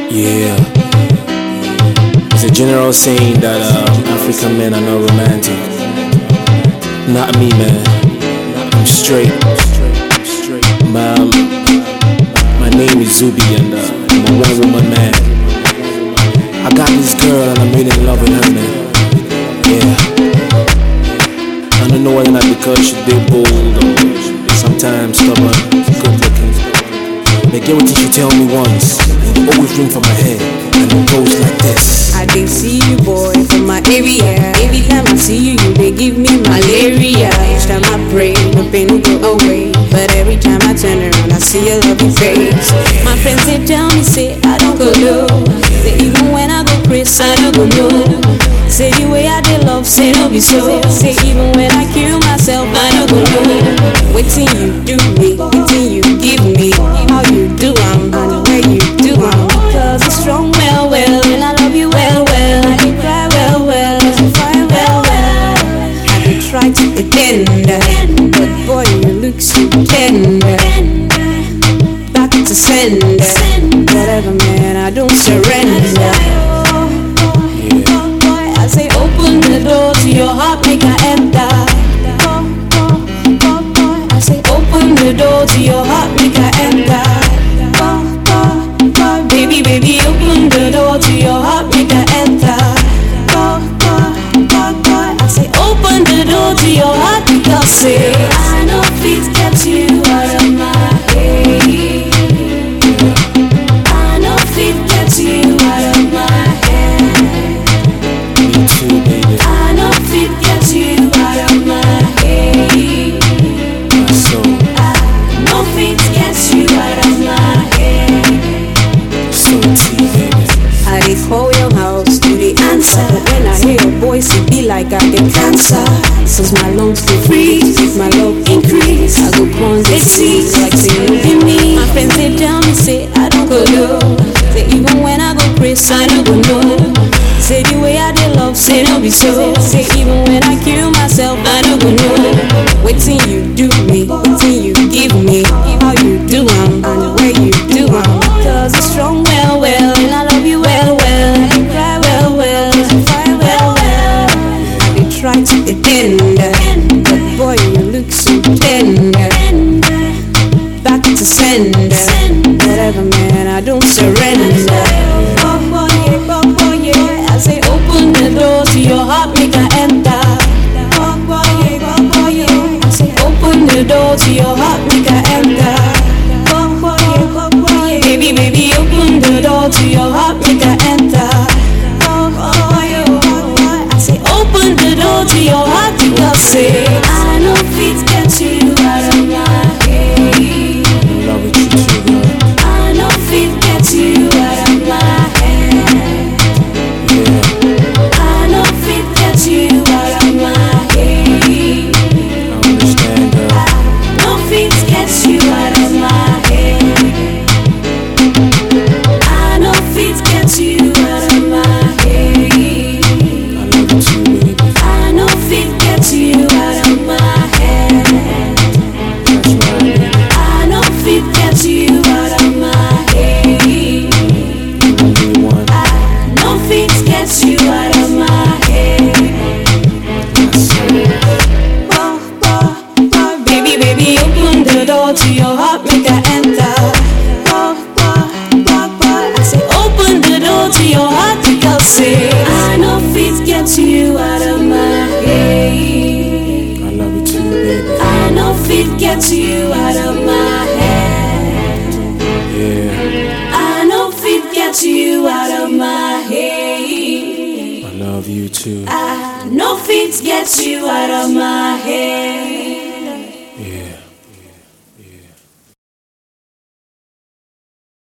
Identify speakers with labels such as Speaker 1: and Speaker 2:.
Speaker 1: Yeah, it's a general saying that African men are not romantic. Not me, man. I'm straight. My name is Zubi, and I'm a one-woman man. I got this girl, and I'm really in love with her, man. Yeah. I don't know whether or not because she's big, bold, or sometimes stubborn, good-looking. But get what you tell me once, and you always ring for my head, and it goes like this.
Speaker 2: I did see you, boy, from my area. Every time I see you, they give me malaria. Each time I pray, the pain will go away. But every time I turn around, I see your lovely face. My friends, they tell me, say, I don't go low. Say, even when I go crazy, I don't go low. Say, the way I did love, say, no be so. Say, even when I kill myself, I don't go low. Wait till you do me, wait till you give me. How you do, and the way you do, because it's strong, well, and I love you, well, I can cry, well, I fine, well, I can try to pretend, but boy, you look so tender. Back to sender, whatever, man, I don't surrender. I say, open the door to your heart, make I enter. I say, open the door to your heart, make I enter. Baby, open the door to your heart, make I enter. I say, open the door to your heart, because say, I know it gets you out of my head. I know it gets you out of my head.
Speaker 1: Me too, baby.
Speaker 2: I know it gets you out of my head.
Speaker 1: My soul.
Speaker 2: I know it gets you out of my head.
Speaker 1: So tea, baby.
Speaker 2: I dey call your house to the answer, but when I hear your voice, it be like I get cancer. Since my lungs dey freeze, if my love increase, I go pon the seas like say you be me. My friends they tell me say I don't go low. Say even when I go crazy, I don't go no. Say the way I dey love, say no be so. Say even when I kill myself, I don't go no. Wait till you do me, wait till you give me. How you do and the way you do because it's strong, well, and I love you, well, I can cry, well, I fine, well, I can try to pretend, but boy, you look so tender. Back to sender, whatever, man, I don't surrender. I say, open the door to your heart, make I enter. I say, open the door to your heart, make I enter. Baby, open the door to your heart, make I enter. I say, open the door to your heart, because say, I know it gets you out of my head.
Speaker 1: I love it, you too, girl.
Speaker 2: I know it gets you out of my head.
Speaker 1: Yeah,
Speaker 2: I know it gets you out of my head.
Speaker 1: I understand, girl.
Speaker 2: I know it gets you out of my head. I know it gets you out of my head.
Speaker 1: I love you too, baby.
Speaker 2: I know it gets you out of my head.
Speaker 1: That's right, baby.
Speaker 2: I know it gets you out of my head.
Speaker 1: You only one.
Speaker 2: I know it gets you out of my head.
Speaker 1: My soul.
Speaker 2: Baby, open the door to your heart, make I enter. I say, open the door to your heart, because say, I know it gets you out of my head.
Speaker 1: I love you too, baby.
Speaker 2: I know it gets you out of my head.
Speaker 1: Yeah,
Speaker 2: I know it gets you out of my head.
Speaker 1: I love you too.
Speaker 2: I know it gets you out of my head.